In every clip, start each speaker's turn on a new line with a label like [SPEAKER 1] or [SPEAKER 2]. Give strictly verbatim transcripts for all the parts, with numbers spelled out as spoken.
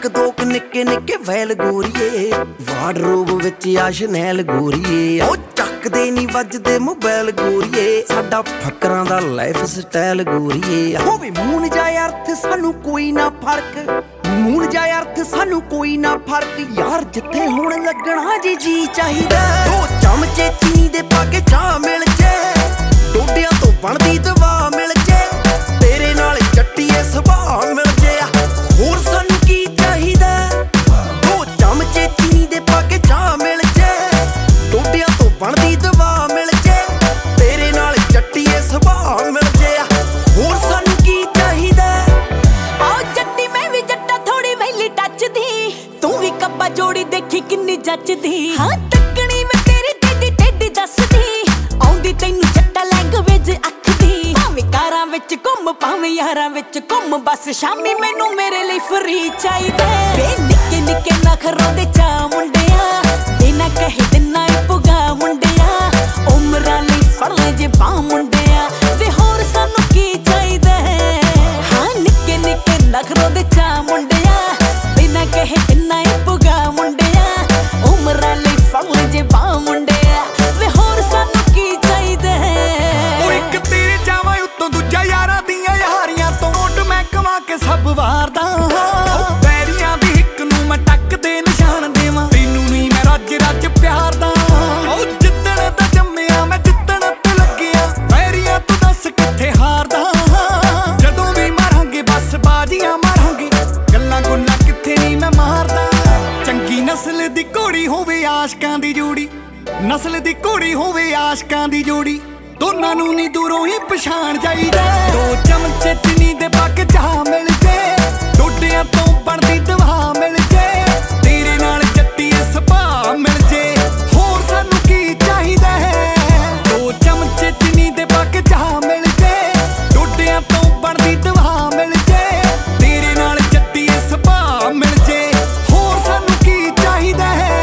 [SPEAKER 1] ਇੱਕ ਦੋ ਕ ਨਿੱਕੇ ਨਿੱਕੇ ਵੈਲ ਗੋਰੀਏ, ਵਾਰਡਰੋਬ ਵਿੱਚ ਆ ਸ਼ਨੈਲ ਗੋਰੀਏ। ਉਹ ਚੱਕਦੇ ਨੀ ਵੱਜਦੇ ਮੋਬਾਈਲ ਗੋਰੀਏ, ਸਾਡਾ ਫੱਕਰਾਂ ਦਾ ਲਾਈਫ ਸਟਾਈਲ ਗੋਰੀਏ। ਹੋਵੇ ਮੂਨ ਜਾ ਅਰਥ ਸਾਨੂੰ ਕੋਈ ਨਾ ਫਰਕ, ਮੂਨ ਜਾ ਅਰਥ ਸਾਨੂੰ ਕੋਈ ਨਾ ਫਰਕ ਯਾਰ, ਜਿੱਥੇ ਹੁਣ ਲੱਗਣਾ ਜੀ ਜੀ ਚਾਹੀਦਾ। ਦੋ ਚਮਚੇ ਚੀਨੀ ਦੇ ਪਾ ਕੇ ਚਾਹ ਮਿਲ ਜੇ, ਡੋਡਿਆਂ ਤੋਂ ਬਣਦੀ ਦਵਾ ਮਿਲ ਜੇ, ਤੇਰੇ ਨਾਲ ਚੱਟੀਏ ਸੁਭਾਅ ਮਿਲ ਜੇ, ਹੋਰ ਸਾਨੂੰ ਕੀ ਚਾਹੀਦਾ। ਦੋ ਚਮਚੇ ਚੀਨੀ ਦੇ ਪਾ ਕੇ ਚਾਹ ਮਿਲ ਜੇ, ਡੋਡਿਆਂ ਤੋਂ ਬਣਦੀ ਦਵਾ ਮਿਲ ਜੇ, ਤੇਰੇ ਨਾਲ ਚੱਟੀਏ ਸੁਭਾਅ ਮਿਲ ਜੇ, ਹੋਰ ਸਾਨੂੰ ਕੀ ਚਾਹੀਦਾ।
[SPEAKER 2] ਆਓ ਜੱਟੀ ਮੈਂ ਵੀ ਜੱਟਾ ਥੋੜੀ ਵੈਲੀ ਟੱਚ ਦੀ, ਤੂੰ ਵੀ ਕੱਪਾ ਜੋੜੀ ਦੇਖੀ ਕਿੰਨੀ ਜੱਚਦੀ। ਹਾਂ ਤੱਕਣੀ ਮੈਂ ਤੇਰੀ ਟੇਡੀ ਟੇਡੀ ਦੱਸਦੀ, ਆਉਂਦੀ ਤੈਨੂੰ ਜੱਟਾ ਲੈਂਗੁਏਜ ਅੱਖ ਦੀ। ਭਾਵੇਂ ਕਾਰਾਂ ਵਿੱਚ ਘੁੰਮ ਭਾਵੇਂ ਯਾਰਾਂ ਵਿੱਚ ਘੁੰਮ, ਬਸ ਸ਼ਾਮੀ ਮੈਨੂੰ ਮੇਰੇ ਲਈ ਫਰੀ ਚਾਹੀਦਾ। ਵੇ ਨਿੱਕੇ ਨਿੱਕੇ ਨਖਰੋਂ ਦੇ ਚਾ ਮੁੰਡਿਆ, ਬਿਨਾ ਕਹੇ ਦਿਨਾ ਈ ਪੁਗਾ ਮੁੰਡਿਆ, ਉਮਰਾਂ ਲਈ ਫੜ ਲੈ ਜੇ ਬਾਹ ਮੁੰਡਿਆ, ਵੇ ਹੋਰ ਸਾਨੂੰ ਕੀ ਚਾਹੀਦਾ। ਹਾਂ ਨਿੱਕੇ ਨਿੱਕੇ ਨਖਰੋਂ ਦੇ ਚਾ ਮੁੰਡਿਆ, ਬਿਨਾ ਕਹੇ ਦਿਨਾ ਈ ਪੁਗਾ ਮੁੰਡਿਆ, ਉਮਰਾਂ ਲਈ ਫੜ ਲੈ ਜੇ ਬਾਹ ਮੁੰਡਿਆ, ਵੇ ਹੋਰ ਸਾਨੂੰ ਕੀ ਚਾਹੀਦਾ।
[SPEAKER 3] ਉਹ ਇੱਕ ਤੇਰੇ ਜਾਵਾਂ ਉੱਤੋਂ ਦੂਜਾ ਯਾਰਾਂ ਦੀਆਂ ਯਾਰੀਆਂ ਤੋਂ ਮੋਢ ਮੈਂ ਕਮਾ ਕੇ ਸਭ ਵਾਰਦਾ। ਪੈਰੀਆਂ ਦੀ ਹਿੱਕ ਨੂੰ ਮੈਂ ਟੱਕ ਦੇ ਨਿਸ਼ਾਨ ਦੇਵਾਂ, ਤੈਨੂੰ ਨੀ ਮੈਂ ਰੱਜ ਰੱਜ ਪਿਆਰ ਦਾ। ਉਹ ਜਿੱਦਣ ਦਾ ਜੰਮਿਆ ਮੈਂ ਜਿੱਦਣ ਤੇ ਲੱਗਿਆ, ਪੈਰੀਆਂ ਤੂੰ ਦੱਸ ਕਿੱਥੇ ਹਾਰਦਾ। ਜਦੋਂ ਵੀ ਮਾਰਾਂਗੇ ਬਸ ਬਾਜ਼ੀਆਂ ਮਾਰਾਂਗੇ, ਗੱਲਾਂ ਗੁੱਲਾਂ ਕਿੱਥੇ ਨੀ ਮੈਂ ਮਾਰਦਾ। ਚੰਗੀ ਨਸਲ ਦੀ ਘੋੜੀ ਹੋਵੇ ਆਸ਼ਕਾਂ ਦੀ ਜੋੜੀ, ਨਸਲ ਦੀ ਘੋੜੀ ਹੋਵੇ ਆਸ਼ਕਾਂ ਦੀ ਜੋੜੀ, ਦੋਨਾਂ ਨੂੰ ਨੀ ਦੂਰੋਂ ਹੀ ਪਛਾਣ ਜਾਈਦਾ। ਦੋ ਚਮਚੇ ਚੀਨੀ ਦੇ ਪਾ ਕੇ ਚਾਹ ਮਿਲ ਜੇ, ਡੋਡਿਆਂ ਤੋਂ ਬਣਦੀ ਦਵਾ ਮਿਲ ਜੇ, ਤੇਰੇ ਨਾਲ ਜੱਟੀਏ ਸੁਭਾਅ ਮਿਲ ਜੇ, ਹੋਰ ਸਾਨੂੰ ਕੀ ਚਾਹੀਦਾ ਹੈ। ਦੋ ਚਮਚੇ ਚੀਨੀ ਦੇ ਪਾ ਕੇ ਚਾਹ ਮਿਲ ਜੇ, ਡੋਡਿਆਂ ਤੋਂ ਬਣਦੀ ਦਵਾ ਮਿਲ ਜੇ, ਤੇਰੇ ਨਾਲ ਜੱਟੀਏ ਸੁਭਾਅ ਮਿਲ ਜੇ, ਹੋਰ ਸਾਨੂੰ ਕੀ ਚਾਹੀਦਾ ਹੈ।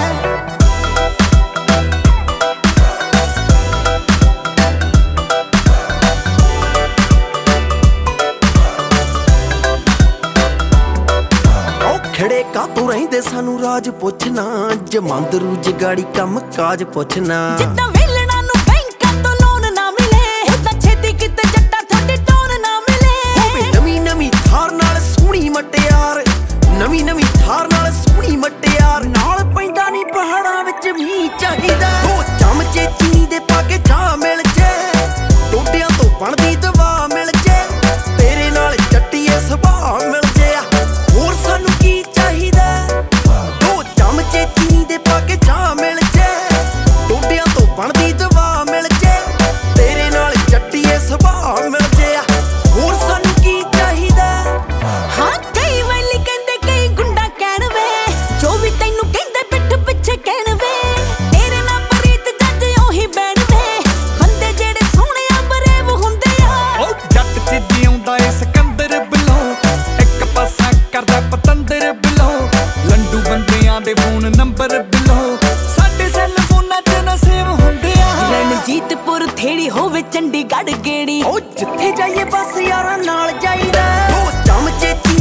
[SPEAKER 1] ਖੜੇ ਕਾਤੋਂ ਰਹਿੰਦੇ ਸਾਨੂੰ ਰਾਜ ਪੁੱਛਣਾ, ਜਮਾਂਦਰੂ ਜਗਾੜੀ ਕੰਮ ਕਾਜ ਪੁੱਛਣਾ।
[SPEAKER 2] ਜਿੱਦਾਂ ਵੇਲਣਾ ਨੂੰ ਬੈਂਕਾਂ ਤੋਂ ਲੋਨ ਨਾ ਮਿਲੇ, ਉਦਾਂ ਛੇਤੀ ਕਿਤੇ ਜੱਟਾ ਤੁਹਾਡੇ ਟੋਨ ਨਾ ਮਿਲੇ।
[SPEAKER 1] ਹੋਵੇ ਨਵੀਂ ਨਵੀਂ ਥਾਰ ਨਾਲ ਸੋਹਣੀ ਮਟਿਆਰ, ਨਵੀਂ ਨਵੀਂ ਥਾਰ ਨਾਲ ਸੋਹਣੀ ਮਟਿਆਰ, ਨਾਲ ਪੈਂਦਾ ਨੀ ਪਹਾੜਾਂ ਵਿੱਚ ਮੀਂਹ ਚਾਹੀਦਾ। ਦੋ ਚਮਚੇ ਚੀਨੀ ਦੇ ਪਾ ਕੇ ਚਾਹ ਮਿਲ ਜੇ, ਡੋਡਿਆਂ ਤੋਂ ਬਣਦੀ ਦਵਾ ਮਿਲ ਜੇ, ਤੇਰੇ ਨਾਲ ਚੱਟੀਏ ਸੁਭਾਅ ਮਿਲ ਜੇ, ਹੋਰ ਸਾਨੂੰ ਕੀ ਚਾਹੀਦਾ। ਦੋ ਚਮਚੇ ਚੀਨੀ ਦੇ ਪਾ ਕੇ ਚਾਹ ਮਿਲ ਜੇ, ਡੋਡਿਆਂ ਤੋਂ ਬਣਦੀ ਦਵਾ ਮਿਲ ਜੇ, ਤੇਰੇ ਨਾਲ ਚੱਟੀਏ ਸੁਭਾਅ ਮਿਲ ਜੇ, ਹੋਰ ਸਾਨੂੰ ਕੀ ਚਾਹੀਦਾ।
[SPEAKER 2] ਹਾਂ ਕਈ ਵੈਲੀ ਕਹਿੰਦੇ ਕਈ ਗੁੰਡਾ ਕਹਿਣ ਵੇ, ਜੋ ਵੀ ਤੈਨੂੰ ਕਹਿੰਦੇ ਪਿੱਠ ਪਿੱਛੇ ਕਹਿਣ ਵੇ, ਤੇਰੇ ਨਾਲ ਪ੍ਰੀਤ ਜੱਜ ਉਹੀ ਬੈਣ ਵੇ, ਬੰਦੇ ਜਿਹੜੇ ਸੋਹਣਿਆ ਬਰੇਵ ਹੁੰਦੇ ਆ।
[SPEAKER 3] ਉਹ ਜੱਟ ਚ ਜਿਉਂਦਾ ਏ ਸਿਕੰਦਰ ਬਿਲੋਂ, ਇੱਕ ਪਾਸਾ ਕਰਦਾ ਪਤੰਦਰ ਬਿਲੋਂ, ਲੰਡੂ ਬੰਦਿਆਂ ਦੇ ਫੋਨ ਨੰਬਰ ਬਿਲੋਂ, ਸਾਡੇ ਸੈੱਲ ਫੋਨਾਂ ਚ ਨਾ ਸੇਵ ਹੁੰਦੇ ਆ।
[SPEAKER 2] ਰਣਜੀਤਪੁਰ ਥੇੜੀ ਹੋਵੇ ਚੰਡੀਗੜ੍ਹ ਗੇੜੀ,
[SPEAKER 1] ਉਹ ਜਿੱਥੇ ਜਾਈਏ ਬਸ ਯਾਰਾਂ ਨਾਲ ਜਾਈਦਾ। ਦੋ ਚਮਚੇ